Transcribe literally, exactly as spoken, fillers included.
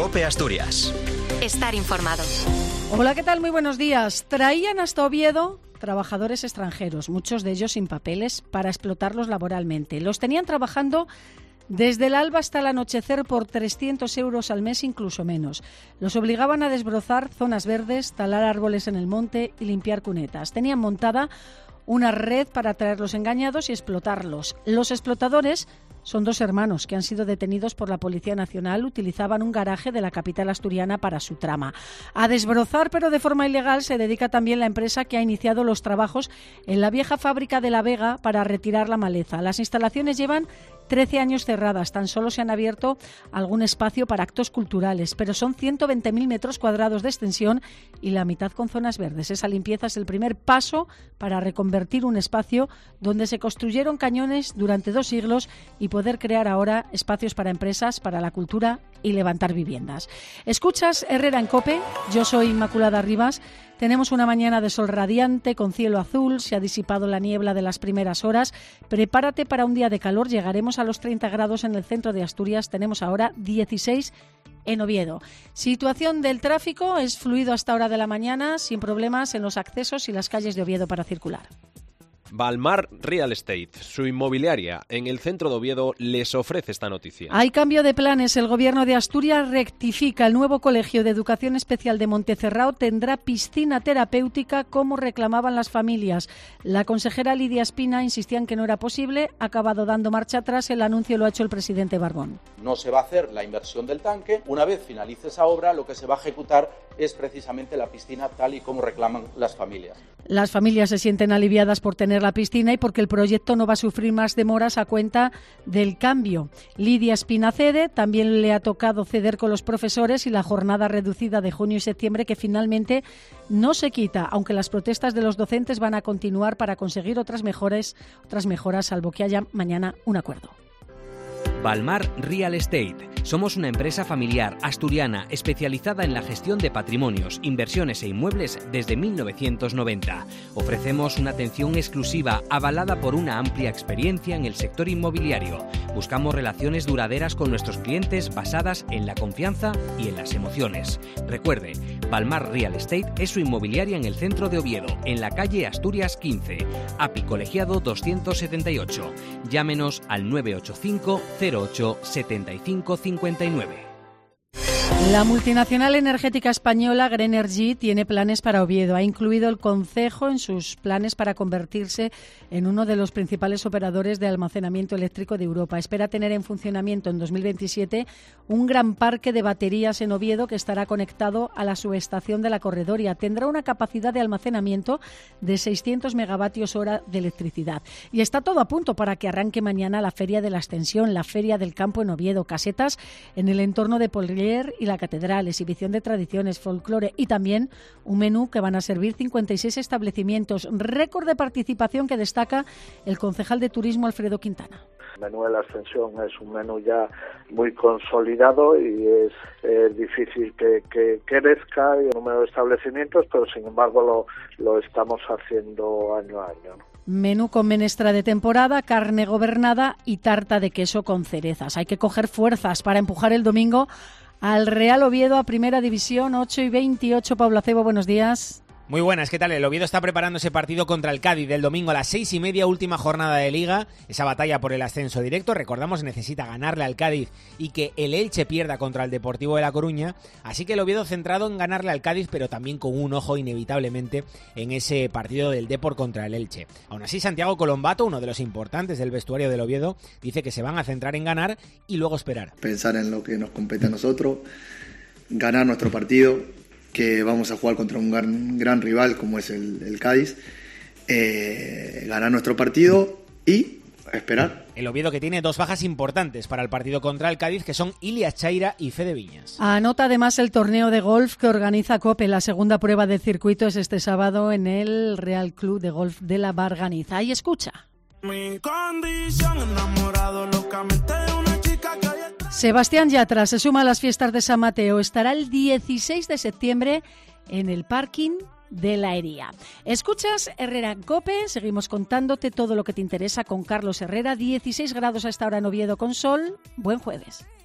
COPE Asturias. Estar informado. Hola, ¿qué tal? Muy buenos días. Traían hasta Oviedo trabajadores extranjeros, muchos de ellos sin papeles, para explotarlos laboralmente. Los tenían trabajando desde el alba hasta el anochecer por trescientos euros al mes, incluso menos. Los obligaban a desbrozar zonas verdes, talar árboles en el monte y limpiar cunetas. Tenían montada una red para traerlos engañados y explotarlos. Los explotadores son dos hermanos que han sido detenidos por la Policía Nacional. Utilizaban un garaje de la capital asturiana para su trama. A desbrozar, pero de forma ilegal, se dedica también la empresa que ha iniciado los trabajos en la vieja fábrica de La Vega para retirar la maleza. Las instalaciones llevan trece años cerradas. Tan solo se han abierto algún espacio para actos culturales, pero son ciento veinte mil metros cuadrados de extensión y la mitad con zonas verdes. Esa limpieza es el primer paso para reconvertir un espacio donde se construyeron cañones durante dos siglos y poder crear ahora espacios para empresas, para la cultura y levantar viviendas. Escuchas Herrera en COPE, yo soy Inmaculada Rivas. Tenemos una mañana de sol radiante, con cielo azul, se ha disipado la niebla de las primeras horas. Prepárate para un día de calor, llegaremos a los treinta grados en el centro de Asturias, tenemos ahora dieciséis en Oviedo. Situación del tráfico, es fluido hasta hora de la mañana, sin problemas en los accesos y las calles de Oviedo para circular. Balmar Real Estate, su inmobiliaria en el centro de Oviedo, les ofrece esta noticia. Hay cambio de planes. El Gobierno de Asturias rectifica. El nuevo Colegio de Educación Especial de Montecerrao tendrá piscina terapéutica como reclamaban las familias. La consejera Lidia Espina insistía en que no era posible. Ha acabado dando marcha atrás. El anuncio lo ha hecho el presidente Barbón. No se va a hacer la inversión del tanque. Una vez finalice esa obra, lo que se va a ejecutar es precisamente la piscina tal y como reclaman las familias. Las familias se sienten aliviadas por tener la piscina y porque el proyecto no va a sufrir más demoras a cuenta del cambio. Lidia Espina cede, también le ha tocado ceder con los profesores y la jornada reducida de junio y septiembre, que finalmente no se quita, aunque las protestas de los docentes van a continuar para conseguir otras mejores, otras mejoras, salvo que haya mañana un acuerdo. Balmar Real Estate. Somos una empresa familiar asturiana especializada en la gestión de patrimonios, inversiones e inmuebles desde mil novecientos noventa. Ofrecemos una atención exclusiva avalada por una amplia experiencia en el sector inmobiliario. Buscamos relaciones duraderas con nuestros clientes basadas en la confianza y en las emociones. Recuerde, Balmar Real Estate es su inmobiliaria en el centro de Oviedo, en la calle Asturias quince, A P I Colegiado doscientos setenta y ocho. Llámenos al nueve ocho cinco cero ocho siete cinco cinco nueve. La multinacional energética española Grenergy tiene planes para Oviedo. Ha incluido el concejo en sus planes para convertirse en uno de los principales operadores de almacenamiento eléctrico de Europa. Espera tener en funcionamiento en dos mil veintisiete un gran parque de baterías en Oviedo que estará conectado a la subestación de La Corredoria. Tendrá una capacidad de almacenamiento de seiscientos megavatios hora de electricidad. Y está todo a punto para que arranque mañana la Feria de la Extensión, la Feria del Campo en Oviedo. Casetas en el entorno de Polier y la Catedral, exhibición de tradiciones, folclore y también un menú que van a servir cincuenta y seis establecimientos. Récord de participación que destaca el concejal de Turismo Alfredo Quintana. El menú de la Extensión es un menú ya muy consolidado y es eh, difícil que, que crezca el número de establecimientos, pero sin embargo lo, lo estamos haciendo año a año, ¿no? Menú con menestra de temporada, carne gobernada y tarta de queso con cerezas. Hay que coger fuerzas para empujar el domingo al Real Oviedo a Primera División. Ocho y veintiocho. Pablo Acebo, buenos días. Muy buenas, ¿qué tal? El Oviedo está preparando ese partido contra el Cádiz del domingo a las seis y media, última jornada de Liga. Esa batalla por el ascenso directo, recordamos, necesita ganarle al Cádiz y que el Elche pierda contra el Deportivo de La Coruña. Así que el Oviedo centrado en ganarle al Cádiz, pero también con un ojo inevitablemente en ese partido del Depor contra el Elche. Aún así, Santiago Colombato, uno de los importantes del vestuario del Oviedo, dice que se van a centrar en ganar y luego esperar. Pensar en lo que nos compete a nosotros, ganar nuestro partido, que vamos a jugar contra un gran, gran rival como es el, el Cádiz, eh, ganar nuestro partido y esperar. El Oviedo que tiene dos bajas importantes para el partido contra el Cádiz, que son Ilias Chaira y Fede Viñas. Anota además el torneo de golf que organiza COPE. La segunda prueba del circuito es este sábado en el Real Club de Golf de la Barganiza. Y escucha. Mi condición, enamorado locamente de una chica que... Sebastián Yatra se suma a las fiestas de San Mateo. Estará el dieciséis de septiembre en el parking de la Hería. Escuchas Herrera en COPE, seguimos contándote todo lo que te interesa con Carlos Herrera. dieciséis grados a esta hora en Oviedo con sol. Buen jueves.